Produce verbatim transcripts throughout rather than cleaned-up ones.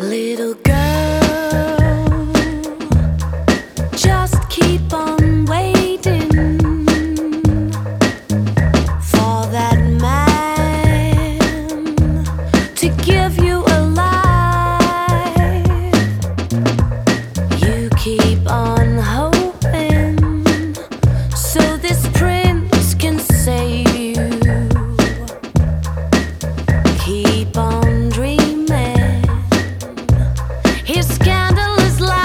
Little girl, just keep on waiting for that man to give you a life. You keep on hoping so this prince can save you. Keep on dreaming his scandalous life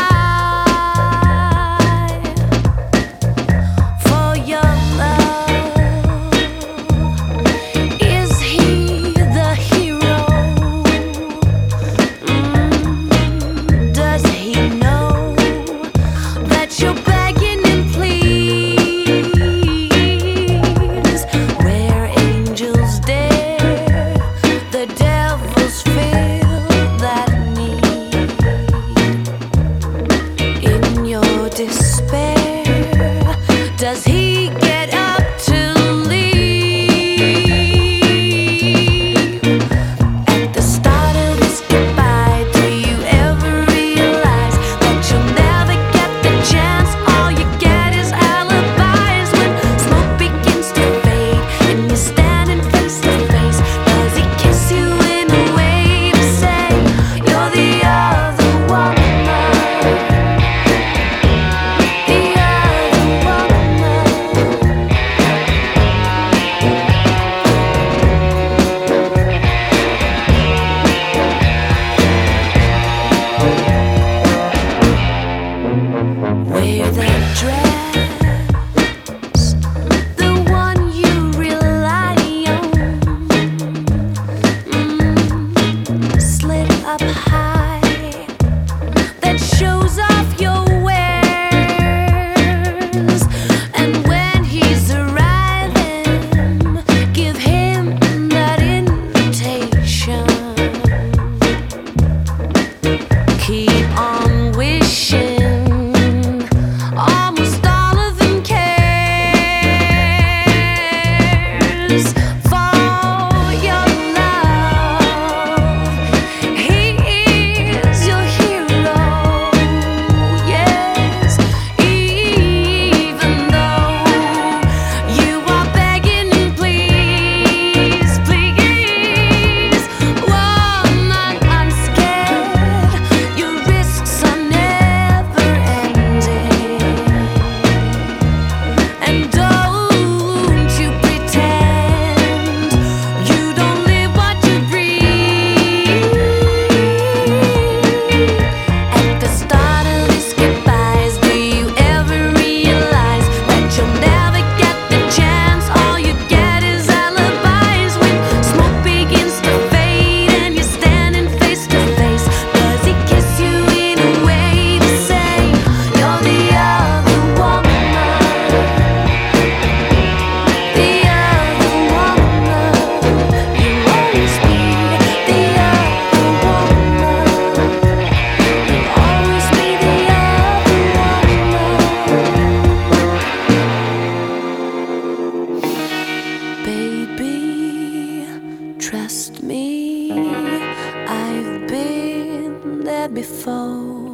for your love. Is he the hero? Mm, does he know that you're begging and please? Where angels dare, the devils feel that need. In your despair, does he get up to leave? At the start of this goodbye, do you ever realize that you'll never get the chance? All you get is alibis. When smoke begins to fade and you're standing face to face, does he kiss you in a way to say you're the other woman? The other woman. Wear that dress, the one you rely on. Mm, slit up high, that shows off your wares. And when he's arriving, give him that invitation. Keep on wishing, almost all of them cares for your love. He is your hero, yes, even though you are begging and please, please, woman, I'm scared. Your risks are never ending, and don't you pretend you don't live what you breathe. At the start of these goodbyes, do you ever realize that you'll never get the chance? All you get is alibis. When smoke begins to fade and you're standing face to face, does he kiss you in a way to say you're the other woman? The other woman. You'll always be the other woman. You'll always be the other woman. Baby, trust me, I've been there before.